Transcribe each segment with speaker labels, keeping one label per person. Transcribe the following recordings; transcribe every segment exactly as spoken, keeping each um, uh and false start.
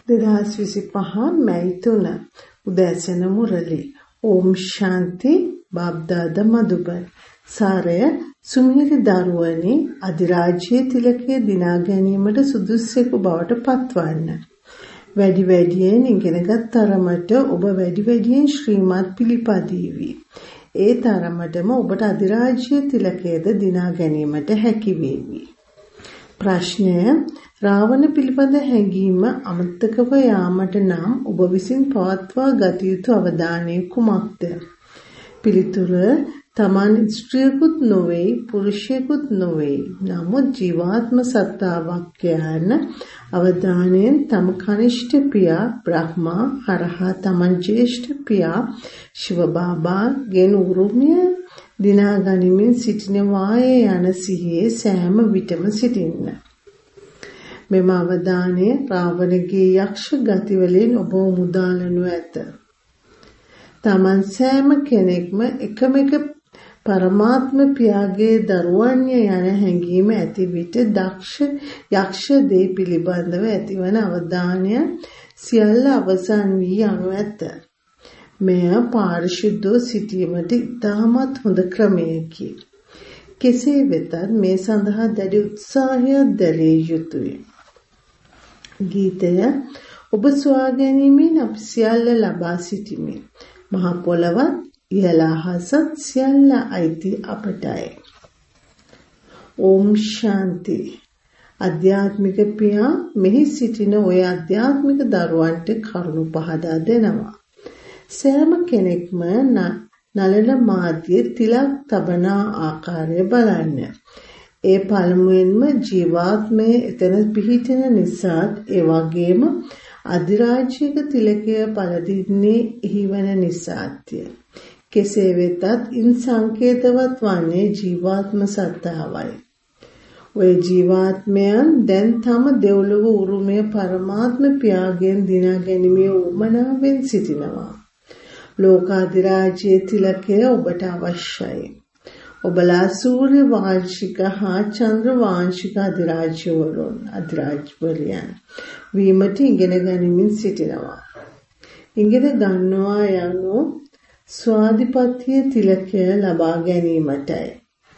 Speaker 1: දෙදහස් විසිපහ මැයි තුන උදෑසන මුරලි. ඕම් ශාන්ති බාබ්දාද මදුබන්. සාරය සුමිහිරි දරුවනි අධිරාජ්‍යයේ තිලකයේ දිනා ගැනීමට සුදුස්සෙකු බවට පත්වන්න. වැඩි වැඩියෙන් ඉගෙනගත් තරමට ඔබ වැඩි වැඩියෙන් ශ්‍රීමත් පිළිපදීවි. ඒ තරමටම ඔබට අධිරාජ්‍යයේ තිලකයේද දිනා ගැනීමට හැකි වේවි. ප්‍රශ්නය රාවණ පිළිබඳ හැඟීම අමතකව යාමට නම් ඔබ විසින් පවත්වා ගත යුතු අවධානය කුමක්ද? පිළිතුර තමන් ස්ත්‍රියකුත් නොවේ පුරුෂයෙකුත් නොවේ. නමුත් ජීවාත්ම සත්තාවක් යන අවධානයෙන් තම කනිෂ්ඨ පියා බ්‍රහ්මා හරහා තමන් ජේෂ්ඨ පියා ශිව බාබා ගෙන උරුමය දිනා ගනිමින් සිටින වායේ යන සිහියේ සෑම විටම සිටින්න. මෙම අවධානය රාවණගේ යක්ෂ ගතිවලින් ඔබ මුදාලනු ඇත. තමන් සෑම කෙනෙක්ම එකම එක පරමාත්ම පියාගේ දරුවන්ය යන හැඟීම ඇති විට දක්ෂ යක්ෂ දේ පිළිබඳව ඇතිවන අවධානය සියල්ල අවසන් වී යනු ඇත. මෙය පාරිශුද්ධව සිටීමට ඉතාමත් හොඳ ක්‍රමයකි. කෙසේ වෙතත් මේ සඳහා දැඩි උත්සාහයක් දැරිය යුතුය. ගීතය ඔබ සොයා ගැනීමෙන් අපි සියල්ල ලබා සිටිමි. මහ පොළවත් ඉහළ අහසත් සියල්ල අයිති අපටයි. ඕම් ශාන්ති. අධ්‍යාත්මික පියා මෙහි සිටින ඔය අධ්‍යාත්මික දරුවන්ට කරුණු පහදා දෙනවා. සෑම කෙනෙක්ම නලල මාධ්‍ය තිලක් තබන ආකාරය බලන්න. ඒ පළමුවෙන්ම ජීවාත්මයේ එතන පිහිටන නිසාත් ඒ වගේම අධිරාජ්‍යක තිලකය පළදින්නේ එහිවන නිසාත්ය. කෙසේ වෙතත් ඉන් සංකේතවත් වන්නේ ජීවාත්ම සත්තාවයි. ඔය ජීවාත්මයන් දැන් තම දෙව්ලොව උරුමය පරමාත්ම පියාගෙන් දිනා ගැනීමේ උවමනාවෙන් සිටිනවා. ලෝකාධිරාජ්‍යයේ තිලකය ඔබට අවශ්‍යයි. ඔබලා සූර්ය වාංශික හා චන්ද්‍ර වාංශික අධිරාජ්‍යවරුන් අධිරාජ්‍යවරියන් වීමට ඉගෙන ගනිමින් සිටිනවා. ඉගෙන ගන්නවා යනු ස්වාධිපත්‍ය තිලකය ලබා ගැනීමටයි.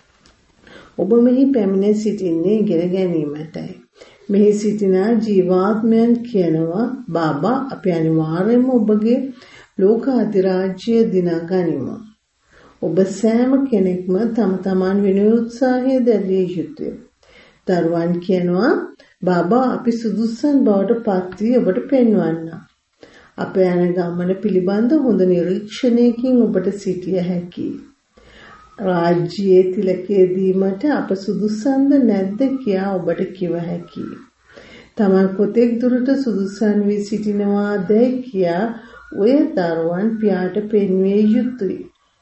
Speaker 1: ඔබ මෙහි පැමිණ සිටින්නේ ඉගෙන ගැනීමටයි. මෙහි සිටින ජීවාත්මයන් කියනවා බාබා අපි අනිවාර්යයෙන්ම ඔබගේ ලෝක අධිරාජ්‍ය දිනා ගනිමු. ඔබ සෑම කෙනෙක්ම තම තමන් වෙනුවෙන් උත්සාහය දැරිය යුතුය. දරුවන් කියනවා බාබා අපි සුදුසුන් බවට පත් වී ඔබට පෙන්වන්න. අප යන ගමන පිළිබඳ හොඳ නිරීක්ෂණයකින් ඔබට සිටිය හැකියි. රාජ්‍යයේ තිලකයේ දීමට අප සුදුසුන්ද නැද්ද කියා ඔබට කිව හැකියි. තමන් කොතෙක් දුරට සුදුසුන් වී සිටිනවාදැයි කියා ඔය දරුවන් පියාට පෙන්විය යුතුය.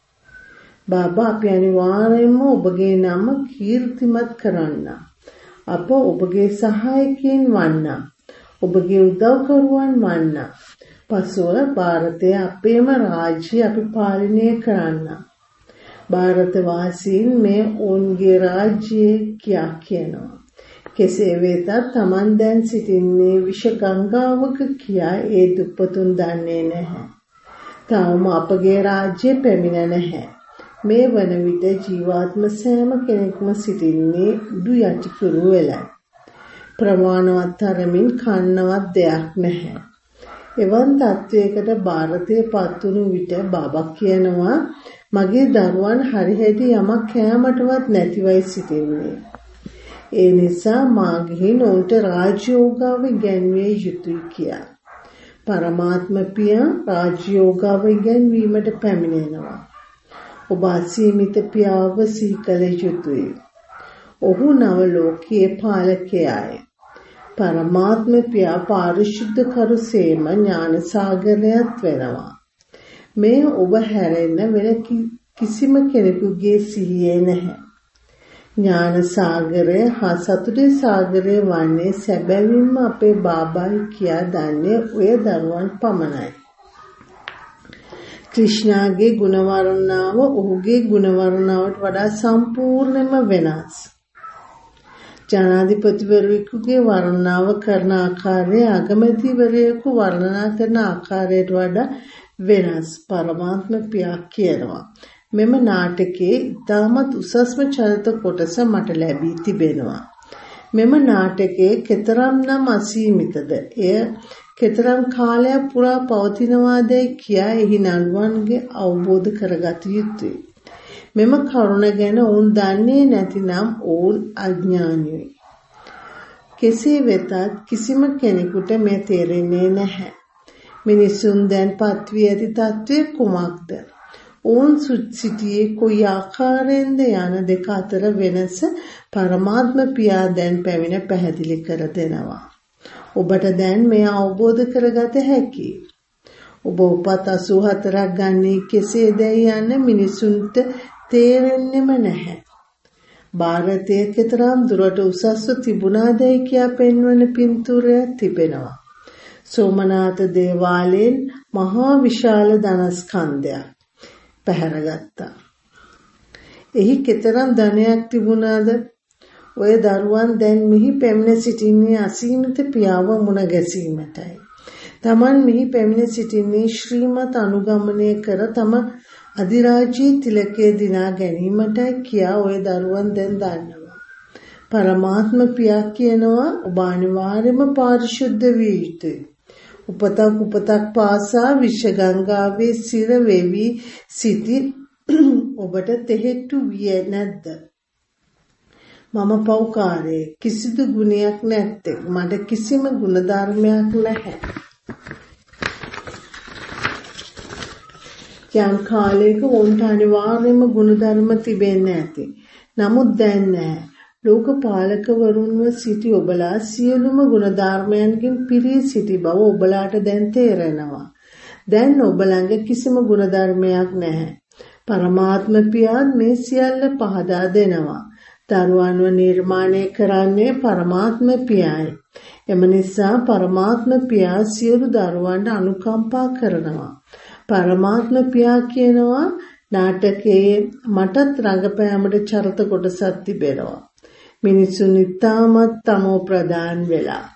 Speaker 1: බාබා අපි අනිවාර්යයෙන්ම ඔබගේ නම කීර්තිමත් කරන්න. අප ඔබගේ සහායකයන් වන්න. ඔබගේ උදව්කරුවන් වන්න. පසුව ಭಾರತයේ අපේම රාජ්‍ය අපි පාලනය කරන්න. ಭಾರತ වාසීන් මේ ඔවුන්ගේ රාජ්‍යය කියා කියනවා. කෙසේ වෙතත් තමන් දැන් සිටින්නේ විෂ ගංගාවක කියා ඒ දුප්පතුන් දන්නේ නැහැ. තාම අපගේ රාජ්‍ය පැමිණ නැහැ. මේ වන විට ජීවාත්ම සෑම කෙනෙක්ම සිටින්නේ උඩු යටිකුරු වෙලයි. ප්‍රමාණවත් තරමින් කන්නවත් දෙයක් නැහැ. එවන් තත්වයකට ಭಾರತයේ පත්වුණු විට බාබා කියනවා මගේ දරුවන් හරිහැටි යමක් කෑමටවත් නැතිවයි සිටින්නේ. ඒ නිසා මා ගිහින් ඔවුන්ට රාජ්‍යෝගාව ඉගැන්විය යුතුයි කියා. පරමාත්ම පියා රාජ්‍යෝගාව ඉගැන්වීමට පැමිණෙනවා. ඔබ අසීමිත පියාව සිහි කළ යුතුයි. ඔහු නව ලෝකයේ පාලකයායි. පරමාත්ම පියා පාරිශුද්ධ කරුසේම ඥාන සාගරයක් වෙනවා. මේ ඔබ හැරෙන්න වෙන කිසිම කෙනෙකුගේ සිහියේ නැහැ. ඥාන සාගරය හා සතුටේ සාගරය වන්නේ සැබවින්ම අපේ බාබායි කියා දන්නේ ඔය දරුවන් පමණයි. ක්‍රිෂ්ණාගේ ගුණ වර්ණාව ඔහුගේ ගුණ වර්ණාවට වඩා සම්පූර්ණයෙන්ම වෙනස්. ජනාධිපතිවරයෙකුගේ වර්ණනාව කරන ආකාරය අගමැතිවරයෙකු වර්ණනා කරන ආකාරයට වඩා වෙනස් පරමාත්ම පියා කියනවා. මෙම නාටකයේ ඉතාමත් උසස්ම චරිත කොටස මට ලැබී තිබෙනවා. මෙම නාටකයේ කෙතරම්නම් අසීමිතද එය කෙතරම් කාලයක් පුරා පවතිනවාදැයි කියා එහි නළුවන්ගේ අවබෝධ කරගත යුතුය. මෙම කරුණ ගැන ඔවුන් දන්නේ නැතිනම් ඔවුන් අඥානීයි. කෙසේ වෙතත් කිසිම කෙනෙකුට මේ තේරෙන්නේ නැහැ. මිනිසුන් දැන් පත්වී ඇති තත්ත්වය කුමක්ද? ඔවුන් සිටියේ කොයි ආකාරයෙන්ද යන දෙක අතර වෙනස පරමාත්ම පියා දැන් පැමිණ පැහැදිලි කර දෙනවා. ඔබට දැන් මේ අවබෝධ කරගත හැකියි. ඔබ උපත් අසූ හතරක් ගන්නේ කෙසේදැයි යන්න මිනිසුන්ට තේරෙන්නෙම නැහැ. ಭಾರತයේ කෙතරම් දුරට උසස්ව තිබුණාදැයි කියා පෙන්වන පින්තූරයක් තිබෙනවා. සෝමනාථ දේවාලයෙන් මහා විශාල ධනස්කන්ධයක් පැහැරගත්තා. එහි කෙතරම් ධනයක් තිබුණාද? ඔය දරුවන් දැන් මෙහි පැමිණ සිටින්නේ අසීමිත පියාව මුණ ගැසීමටයි. තමන් මෙහි පැමිණ සිටින්නේ ශ්‍රීමත් අනුගමනය කර තම අධිරාජ්‍යයේ තිලකයේ දිනා ගැනීමටයි කියා ඔය දරුවන් දැන් දන්නවා. පරමාත්ම පියා කියනවා ඔබ අනිවාර්යයෙන්ම පාරිශුද්ධ විය යුතුයි. උපතක් උපතක් පාසා විශ්වගංගාවේ සිර වෙවි සිටි ඔබට තෙහෙට්ටු විය නැද්ද? මම පෞකාරයෙක්, කිසිදු ගුණයක් නැත්තේ. මට කිසිම ගුණධර්මයක් නැහැ. යම් කාලයක උන්ට අනිවාර්යයෙන්ම ගුණධර්ම තිබෙන්නේ නැති. නමුත් දැන් නැහැ. ලෝකපාලකවරුන්ව සිටි ඔබලා සියලුම ගුණධර්මයන්ගෙන් පිරී සිටි බව ඔබලාට දැන් තේරෙනවා. දැන් ඔබ ළඟ කිසිම ගුණධර්මයක් නැහැ. පරමාත්ම පියාත් මේ සියල්ල පහදා දෙනවා. දරුවන්ව නිර්මාණය කරන්නේ පරමාත්ම පියායි. එම නිසා පරමාත්ම පියා සියලු දරුවන්ට අනුකම්පා කරනවා. පරමාත්ම පියා කියනවා නාටකයේ මටත් රංගපෑමට චරිත කොටසක් තිබෙනවා. මිනිසුන් ඉතාමත් තමෝ ප්‍රදාන් වෙලා.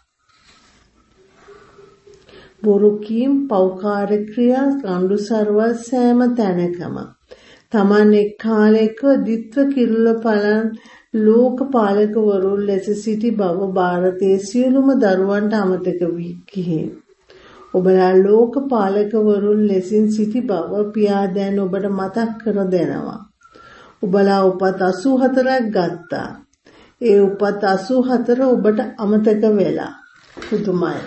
Speaker 1: බොරු කීම් පෞකාර ක්‍රියා රණ්ඩු සර්වල් සෑම තැනකම. තමන් එක් කාලයක දිත්ව කිරුළ පලන් ලෝක පාලකවරුන් ලෙස සිටි බව ಭಾರತයේ සියලුම දරුවන්ට අමතක වී ගිහින්. ඔබලා ලෝක පාලකවරුන් ලෙසින් සිටි බව පියා දැන් ඔබට මතක් කර දෙනවා. ඔබලා උපත් අසූ හතරක් ගත්තා. ඒ උපත් අසූ හතර ඔබට අමතක වෙලා. පුදුමයි.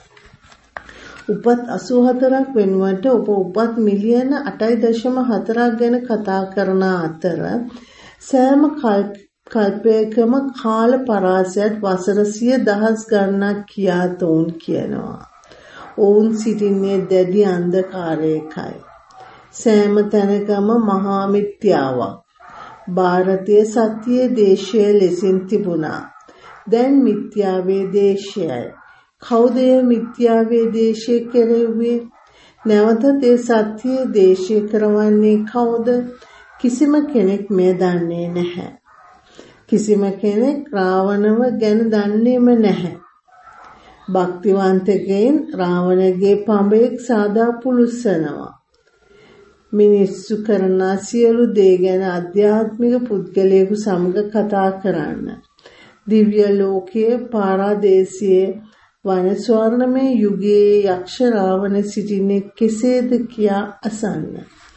Speaker 1: උපත් අසූ හතරක් වෙනුවට ඔබ උපත් මිලියන අටයි දශම හතරක් ගැන කතා කරන අතර සෑම කල්පයකම කාල පරාසයට වසර සිය දහස් ගණනක් කියා තෝන් කියනවා. ඔවුන් සිටින්නේ දැඩි අන්ධකාරයකයි. සෑම තැනකම මහා මිත්‍යාවක්. ಭಾರತೀಯ සත්‍යයේ දේශය ලෙසින් තිබුණා. දැන් මිත්‍යාවේ දේශයයි. කවුද මිත්‍යාවේ දේශය කෙරෙව්වේ? නැවතත් ඒ සත්‍යයේ දේශය කරවන්නේ කවුද? කිසිම කෙනෙක් මේ දන්නේ නැහැ. කිසිම කෙනෙක් රාවණව ගැන දන්නේම නැහැ. භක්තිවන්තකෙන් රාවණගේ පඹෙක් සාදා පුලුස්සනවා. මිනිස්සු කරන සියලු දේ ගැන අධ්‍යාත්මික පුද්ගලයෙකු සමග කතා කරන්න. දිව්‍ය ලෝකයේ පාරාදේශයේ වන ස්වර්ණමය යුගයේ යක්ෂ රාවණ සිටින්නේ කෙසේද කියා අසන්න.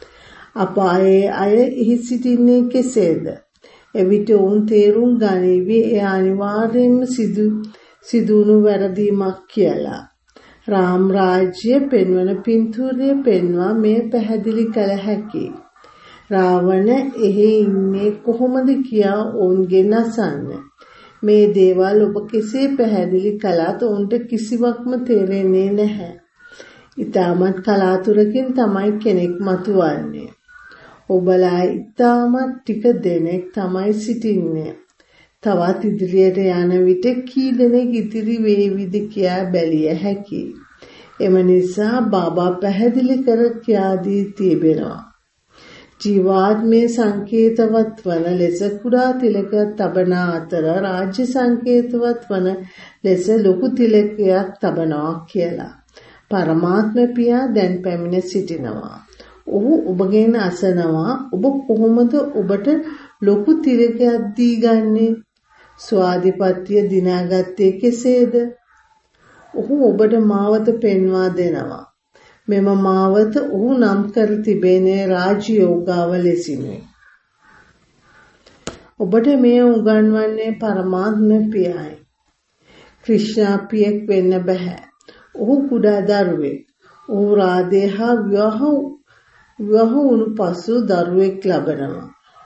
Speaker 1: අපායේ අය එහි සිටින්නේ කෙසේද? එවිට උන් තේරුම් ගනිවි එය අනිවාර්යයෙන්ම සිදු සිදුණු වැරදීමක් කියලා. රාම් රාජ්‍ය පෙන්වන පින්තූරය පෙන්වා මේ පැහැදිලි කළ හැකියි. රාවණ එහි ඉන්නේ කොහොමද කියා ඔවුන්ගෙන් අසන්න. මේ දේවල් ඔබ කෙසේ පැහැදිලි කළත් ඔවුන්ට කිසිවක්ම තේරෙන්නේ නැහැ. ඊටමත් කලාතුරකින් තමයි කෙනෙක් මතුවන්නේ. ඔබලා ඊටමත් ටික දෙනෙක් තමයි සිටින්නේ. තවත් ඉදිරියට යන විට කී දෙනෙක් ඉතිරි වේවිද කියා බැලිය හැකියි. එම නිසා බාබා පැහැදිලි කර කියා දී තිබෙනවා. ජීවාත්මයේ සංකේතවත් වන ලෙස කුඩා තිලක තබන අතර රාජ්‍ය සංකේතවත් වන ලෙස ලොකු තිලකයක් තබනවා කියලා. පරමාත්ම පියා දැන් පැමිණ සිටිනවා. ඔහු ඔබගෙන් අසනවා ඔබ කොහොමද ඔබට ලොකු තිලකයක් දී ගන්නේ? ස්වාධිපත්‍ය දිනාගත්තේ කෙසේද? ඔහු ඔබට මාවත පෙන්වා දෙනවා. මෙම මාවත ඔහු නම් කර තිබෙනේ රාජයෝගාව ලෙසිනි. ඔබට මෙය උගන්වන්නේ පරමාත්ම පියයි. ක්‍රිෂ්ණා පියෙක් වෙන්න බෑ. ඔහු කුඩා දරුවෙක්. ඔහු රාධේ හා විවාහ විවාහ වුණු පසු දරුවෙක් ලබනවා.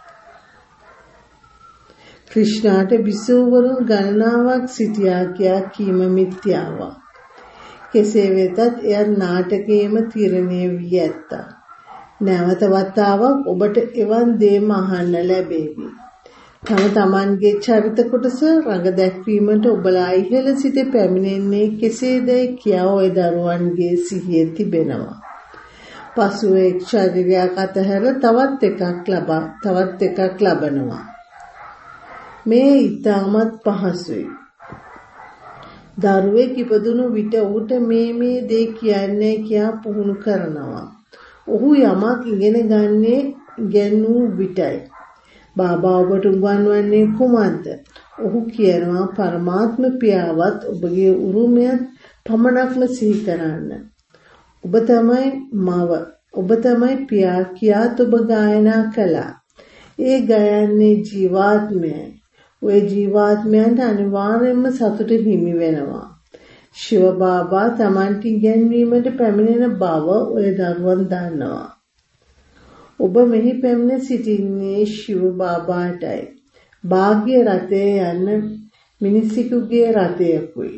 Speaker 1: ක්‍රිෂ්ණාට බිසෝවරුන් ගණනාවක් සිටියා කියා කීම මිත්‍යාවක්. කෙසේ වෙතත් එය නාටකයේම තීරණය වී ඇත්තා. නැවත වතාවක් ඔබට එවන් දේම අහන්න ලැබේවි. තම තමන්ගේ චරිත කොටස රඟ දැක්වීමට ඔබලා ඉහළ සිට පැමිණෙන්නේ කෙසේදයි කියා ඔය දරුවන්ගේ සිහියේ තිබෙනවා. පසුව එක් ශරීරයක් අතහැර තවත් එකක් ලබා තවත් එකක් ලබනවා. මේ ඊටමත් පහසුයි. දරුවෙක් ඉපදුණු විට ඌට මේ මේ දේ කියන්නේ කියා පුහුණු කරනවා. ඔහු යමක් ඉගෙන ගන්නේ ඉගෙනූ විටයි. බාබා ඔබට උගන්වන්නේ කුමක්ද? ඔහු කියනවා පරමාත්ම පියාවත් ඔබගේ උරුමයත් පමණක්ම සිහි කරන්න. ඔබ තමයි මව. ඔබ තමයි පියා කියාත් ඔබ ගායනා කළා. ඒ ගයන්නේ ජීවාත්මයයි. ඔය ජීවාත්මයන්ට අනිවාර්යයෙන්ම සතුට හිමි වෙනවා. ශිව බාබා තමන්ට ඉගැන්වීමට පැමිණෙන බව ඔය දරුවන් දන්නවා. ඔබ මෙහි පැමිණ සිටින්නේ ශිව බාබාටයි. භාග්‍ය රථයේ යන මිනිසෙකුගේ රථයකුයි.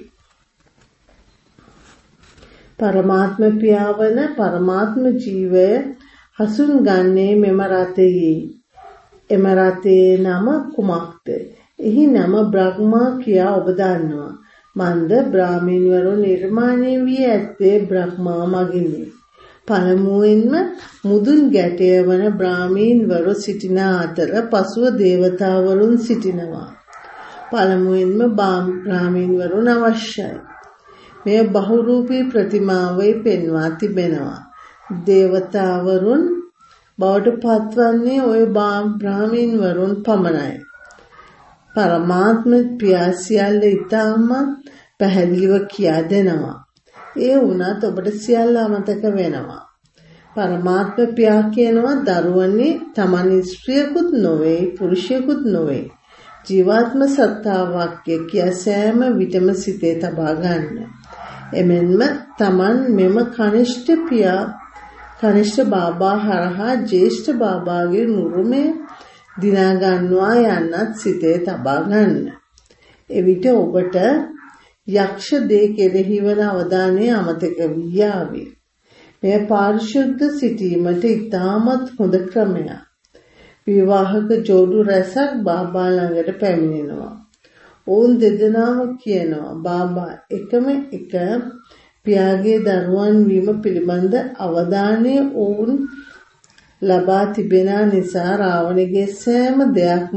Speaker 1: පරමාත්ම පියාවන පරමාත්ම ජීවය හසුන් ගන්නේ මෙම රථයේ. එම රථයේ නම කුමක්ද? එහි නම බ්‍රහ්මා කියා ඔබ දන්නවා. මන්ද බ්‍රාහ්මීන්වරු නිර්මාණය වී ඇත්තේ බ්‍රහ්මා මගිනි. පළමුවෙන්ම මුදුන් ගැටය වන බ්‍රාහ්මීන්වරු සිටින අතර පසුව දේවතාවරුන් සිටිනවා. පළමුවෙන්ම බ්‍රාහ්මීන්වරුන් අවශ්‍යයි. මෙය බහුරූපී ප්‍රතිමාවේ පෙන්වා තිබෙනවා. දේවතාවරුන් බවට පත්වන්නේ ඔය බ්‍රාහ්මීන්වරුන් පමණයි. පරමාත්ම පියා සියල්ල ඊටම පැහැදිලිව කියා දෙනවා. ඒ වුණත් ඔබට සියල්ල අමතක වෙනවා. පරමාත්ම පියා කියනවා දරුවනේ තමන් ස්ත්‍රියකුත් නොවේ පුරුෂයෙකුත් නොවේ. ජීවාත්ම සත්තාවක් කිය සෑම විටම සිතේ තබා ගන්න. එමෙන්ම තමන් මෙම කනිෂ්ඨ පියා කනිෂ්ඨ බාබා හරහා ජේෂ්ඨ බාබාගේ නුරුමය දිනා ගන්නවා යන්නත් සිතේ තබා ගන්න. එවිට ඔබට යක්ෂ දේ කෙරෙහි වන අවධානය අමතක වී යාවි. මෙය පාරිශුද්ධ සිටීමට ඉතාමත් හොඳ ක්‍රමයක්. විවාහක ජෝඩු රැසක් බාබා ළඟට පැමිණෙනවා. ඔවුන් දෙදෙනාම කියනවා බාබා එකම එක පියාගේ දරුවන් වීම පිළිබඳ අවධානය ඔවුන් ලබා තිබෙන නිසා රාවණගේ සෑම දෙයක්ම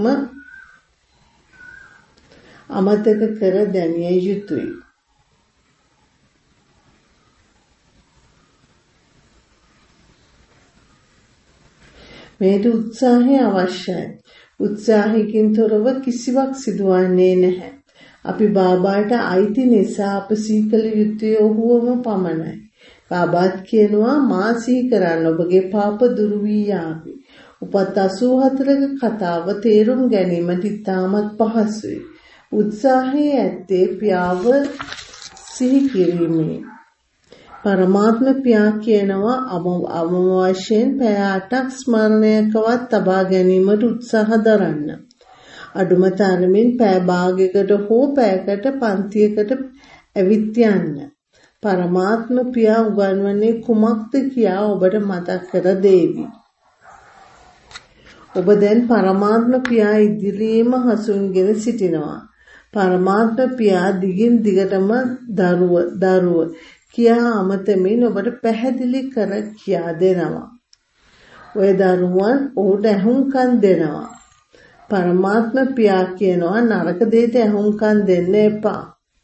Speaker 1: අමතක කර දැමිය යුතුය. මේට උත්සාහය අවශ්‍යයි. උත්සාහයකින් තොරව කිසිවක් සිදුවන්නේ නැහැ. අපි බාබාට අයිති නිසා අප සීකල යුත්තේ ඔහුවම පමණයි. බාබාත් කියනවා මා සිහි කරන්න ඔබගේ පාප දුරු වී යාවි. උපත් අසූ හතරක කතාව තේරුම් ගැනීමට ඉතාමත් පහසුයි. උත්සාහයේ ඇත්තේ පියාව සිහි කිරීමේ. පරමාත්ම පියා කියනවා අවම වශයෙන් පැය අටක් ස්මරණයකවත් තබා ගැනීමට උත්සාහ දරන්න. අඩුම තරමින් පැය භාගයකට හෝ පැයකට පන්තියකට ඇවිත් යන්න. පරමාත්ම පියා උගන්වන්නේ කුමක්ද කියා ඔබට මතක් කර දෙවි. ඔබ දැන් පරමාත්ම පියා ඉදිරියේම හසුන්ගෙන සිටිනවා. පරමාත්ම පියා දිගින් දිගටම දරුව දරුව කියා අමතමින් ඔබට පැහැදිලි කර කියා දෙනවා. ඔය දරුවන් ඔහුට ඇහුම්කන් දෙනවා. පරමාත්ම පියා කියනවා නරක දෙයට ඇහුම්කන් දෙන්න එපා.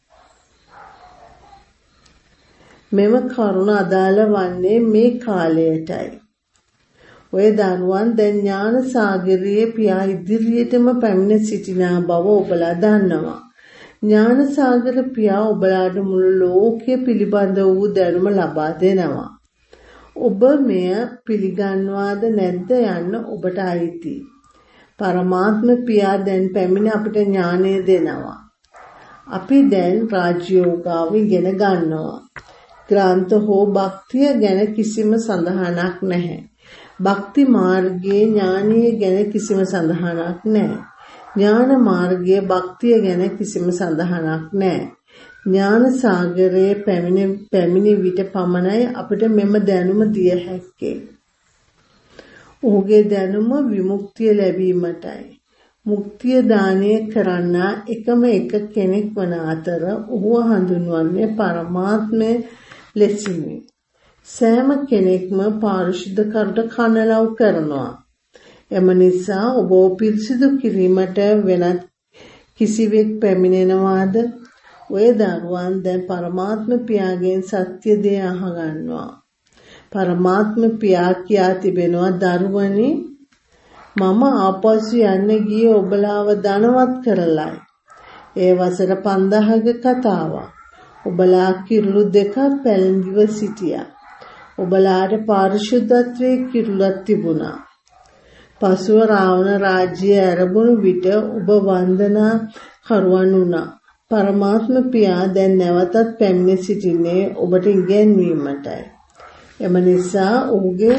Speaker 1: මෙම කරුණ අදාළ වන්නේ මේ කාලයටයි. ඔය දරුවන් දැන් ඥාන සාගරයේ පියා ඉදිරියටම පැමිණ සිටිනා බව ඔබලා දන්නවා. ඥාන සාගර පියා ඔබලාට මුළු ලෝකය පිළිබඳ වූ දැනුම ලබා දෙනවා. ඔබ මෙය පිළිගන්නවාද නැද්ද යන්න ඔබට අයිතියි. පරමාත්ම පියා දැන් පැමිණ අපිට ඥානය දෙනවා. අපි දැන් රාජ්‍යෝගාව ඉගෙන ගන්නවා. ග්‍රන්ථ හෝ භක්තිය ගැන කිසිම සඳහනක් නැහැ. භක්ති මාර්ගයේ ඥානීය ගැන කිසිම සඳහනක් නැහැ. ඥාන මාර්ගයේ භක්තිය ගැන කිසිම සඳහනක් නැහැ. ඥාන සාගරයේ පැමිණ පැමිණි විට පමණයි අපිට මෙම දැනුම දිය හැක්කේ. ඔහුගේ දැනුම විමුක්තිය ලැබීමටයි. මුක්තිය දානය කරන්න එකම එක කෙනෙක් වන අතර ඔහුව හඳුන්වන්නේ පරමාත්මය ලෙසිනි. සෑම කෙනෙක්ම පාරිශුද්ධ කරුට කනලව් කරනවා. එම නිසා ඔබ පිරිසිදු කිරීමට වෙනත් කිසිවෙක් පැමිණෙනවාද? ඔය දරුවන් දැන් පරමාත්ම පියාගෙන් සත්‍ය දේ අහගන්නවා. පරමාත්ම පියා කියා තිබෙනවා දරුවනි මම ආපසු යන්න ගියේ ඔබලාව ධනවත් කරලයි. ඒ වසර පන්දහක කතාවක්. ඔබලා කිරුළු දෙකක් පැලඳිව සිටියා. ඔබලාට පාරිශුද්ධත්වයේ කිරුළක් තිබුණා. පසුව රාවණ රාජ්‍යය ඇරඹුණු විට ඔබ වන්දනා කරුවන් වුණා. පරමාත්ම පියා දැන් නැවතත් පැමිණ සිටින්නේ ඔබට ඉගැන්වීමටයි. එම නිසා ඔහුගේ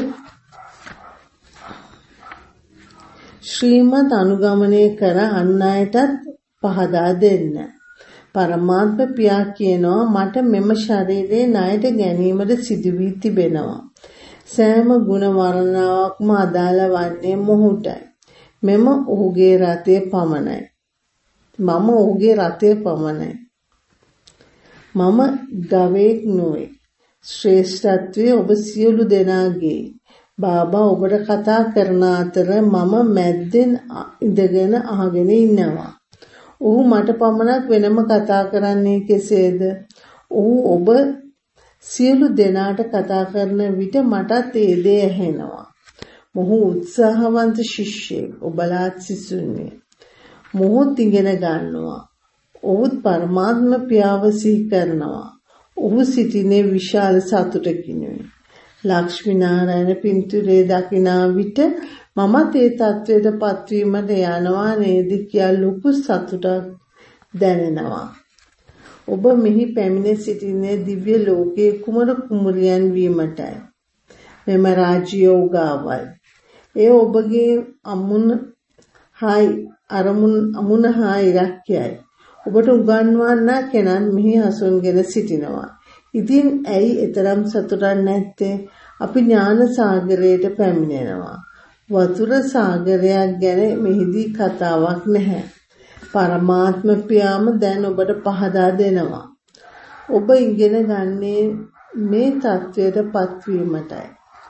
Speaker 1: ශ්‍රීමත් අනුගමනය කර අන් අයටත් පහදා දෙන්න. පරමාත්ම පියා කියනවා මට මෙම ශරීරයේ ණයට ගැනීමට සිදු වී තිබෙනවා. සෑම ගුණ වර්ණාවක්ම අදාළ වන්නේ මොහුටයි. මෙම ඔහුගේ රතය පමණයි. මම ඔහුගේ රතය පමණයි. මම ගවයෙක් නොවේ. ශ්‍රේෂ්ඨත්වයේ ඔබ සියලු දෙනාගේ. බාබා ඔබට කතා කරන අතර මම මැද්දෙන් ඉඳගෙන අහගෙන ඉන්නවා. ඔහු මට පමණක් වෙනම කතා කරන්නේ කෙසේද? ඔහු ඔබ සියලු දෙනාට කතා කරන විට මටත් ඒ දේ ඇහෙනවා. මොහු උත්සාහවන්ත ශිෂ්‍යෙක්. ඔබලාත් සිසුන්නේ. මොහොත් ඉගෙන ගන්නවා. ඔහුත් පරමාත්ම පියාව සිහි කරනවා. ඔහු සිටිනේ විශාල සතුටකිනුයි. ලක්ෂ්මී නාරායණ පින්තූරේ දකිනා විට මමත් ඒ තත්වයට පත්වීමට යනවා නේද කියලා ලොකු සතුටක් දැනෙනවා. ඔබ මෙහි පැමිණ සිටින්නේ දිව්‍ය ලෝකයේ කුමරු කුමරියන් වීමටයි. මෙම රාජ්‍යෝගාවල්. ඒ ඔබගේ අමුණ හායි අරමුණ අමුණ හා ඉලක්කයයි. ඔබට උගන්වන්න කෙනන් මෙහි හසුන්ගෙන සිටිනවා. ඉතින් ඇයි එතරම් සතුටක් නැත්තේ? අපි ඥාන සාගරයට පැමිණෙනවා. වතුර සාගරයක් ගැන මෙහිදී කතාවක් නැහැ. පරමාත්ම පියාම දැන් ඔබට පහදා දෙනවා. ඔබ ඉගෙන ගන්නේ මේ தത്വයට පත්වීමටයි.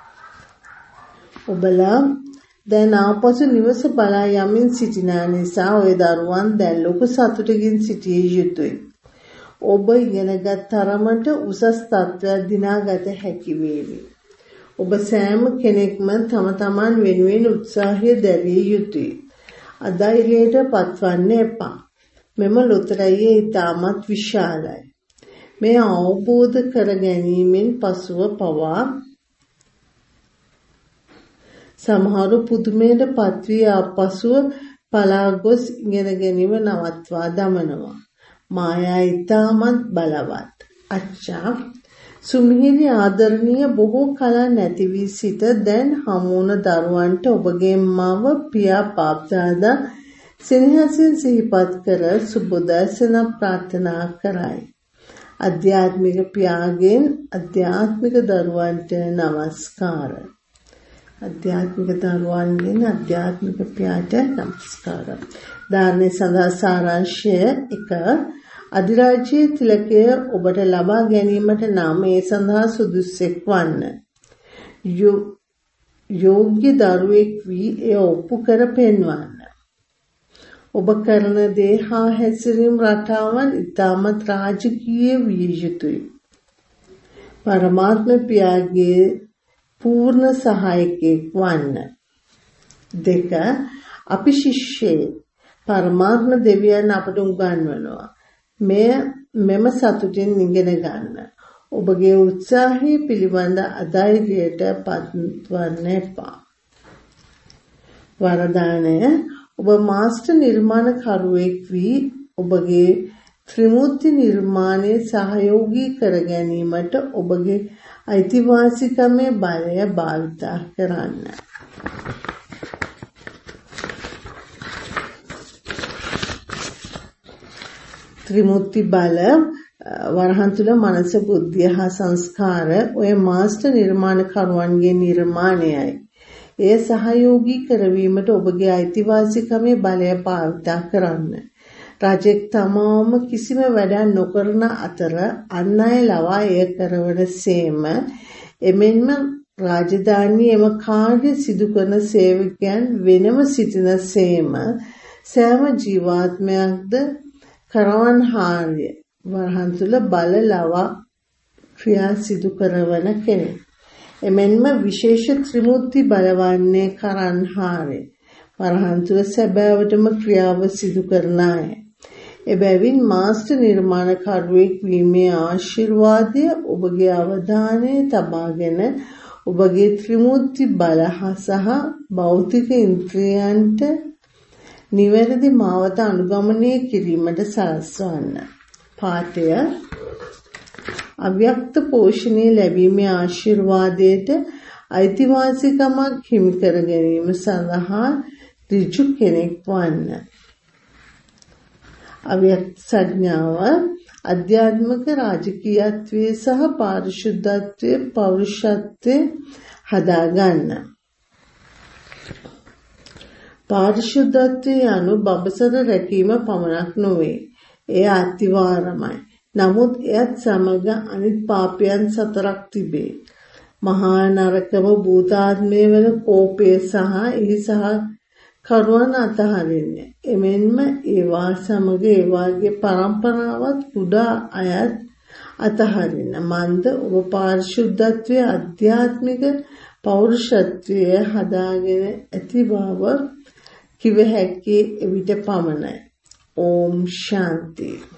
Speaker 1: ඔබලා දැන් ආපසු නිවස බලා යමින් සිටින නිසා ඔය දරුවන් දැන් ලොකු සතුටකින් සිටිය යුතුයි. ඔබ ඉගෙනගත් තරමට උසස් තත්ත්වයක් දිනාගත හැකි වේවි. ඔබ සෑම කෙනෙක්ම තම තමන් වෙනුවෙන් උත්සාහය දැරිය යුතුයි. අධෛර්යයට පත්වන්න එපා. මෙම ලොතරැය ඉතාමත් විශාලයි. මේ අවබෝධ කර ගැනීමෙන් පසුව පවා සමහරු පුදුමයට පත්වී ආපසුව පලා ගොස් ඉගෙන ගැනීම නවත්වා දමනවා. මායා ඉතාමත් බලවත්. අච්චා සුමිහිරි ආදරණීය බොහෝ කල නැති වී සිට දැන් හමුවන දරුවන්ට ඔබගේ මව පියා පාප්දාදා සෙනෙහසින් සිහිපත් කර සුබෝදර්ශන ප්‍රාර්ථනා කරයි. අධ්‍යාත්මික පියාගෙන් අධ්‍යාත්මික දරුවන්ට නමස්කාර. අධ්‍යාත්මික දරුවන්ගෙන් අධ්‍යාත්මික පියාට නමස්කාර. ධාරණය සඳහා සාරාංශය එක. අධිරාජ්‍යයේ තිලකය ඔබට ලබා ගැනීමට නම් ඒ සඳහා සුදුස්සෙක් වන්න. යෝග්‍ය දරුවෙක් වී එය ඔප්පු කර පෙන්වන්න. ඔබ කරන දේ හා හැසිරීම් රටාවන් ඉතාමත් රාජකීය විය යුතුයි. පරමාත්ම පියාගේ පූර්ණ සහායකයෙක් වන්න. දෙක. අපි ශිෂ්‍යයෙක්. පරමාත්ම දෙවියන් අපට උගන්වනවා. මෙය මෙම සතුටින් ඉගෙන ගන්න. ඔබගේ උත්සාහය පිළිබඳ අධෛර්යයට පත්වන්න එපා. වරදානය. ඔබ මාස්ටර් නිර්මාණකරුවෙක් වී ඔබගේ ත්‍රිමූර්ති නිර්මාණය සහයෝගී කර ගැනීමට ඔබගේ අයිතිවාසිකමේ බලය භාවිතා කරන්න. ත්‍රිමූර්ති බල වරහන් තුල මනස බුද්ධිය හා සංස්කාර ඔය මාස්ටර් නිර්මාණකරුවන්ගේ නිර්මාණයයි. එය සහයෝගී කරවීමට ඔබගේ අයිතිවාසිකමේ බලය භාවිතා කරන්න. රජෙක් තමාම කිසිම වැඩක් නොකරන අතර අන් අය ලවා එය කරවන සේම එමෙන්ම රාජධානී එම කාර්ය සිදු කරන සේවකයන් වෙනම සිටින සේම සෑම ජීවාත්මයක්ද කරවන් හාර්ය වරහන් තුල බල ලවා ක්‍රියා සිදු කරවන කෙනෙක්. එමෙන්ම විශේෂ ත්‍රිමූර්ති බලවන්නේ කරන්හාරේ වරහන් තුල සැබෑවටම ක්‍රියාව සිදු කරන අය. එබැවින් මාස්ටර් නිර්මාණකරුවෙක් වීමේ ආශිර්වාදය ඔබගේ අවධානය තබාගෙන ඔබගේ ත්‍රිමූර්ති බල සහ භෞතික ඉන්ද්‍රියන්ට නිවැරදි මාවත අනුගමනය කිරීමට සලස්වන්න. පාඨය අව්‍යක්ත පෝෂණය ලැබීමේ ආශිර්වාදයට අයිතිවාසිකමක් හිමි කර ගැනීම සඳහා ඍජු කෙනෙක් වන්න. අව්‍යක්ත සංඥාව අධ්‍යාත්මික රාජකීයත්වයේ සහ පාරිශුද්ධත්වයේ පෞරුෂත්වයේ හදාගන්න. පාරිශුද්ධත්වයේ යනු බඹසර රැකීම පමණක් නොවේ. එය අතිවාරමයි. නමුත් එයත් සමග අනිත් පාපයන් සතරක් තිබේ. මහා නරකම භූතාත්මය වන කෝපය සහ එහි සහ කරුවන් අතහරින්නේ. එමෙන්ම ඒවා සමග ඒවාගේ පරම්පරාවත් කුඩා අයත් අතහරින්න. මන්ද ඔබ පාරිශුද්ධත්වයේ ආධ්‍යාත්මික පෞරුෂත්වයේ හදාගෙන ඇති බව කිව හැකි එවිට පමණයි. ඕම් ශාන්ති.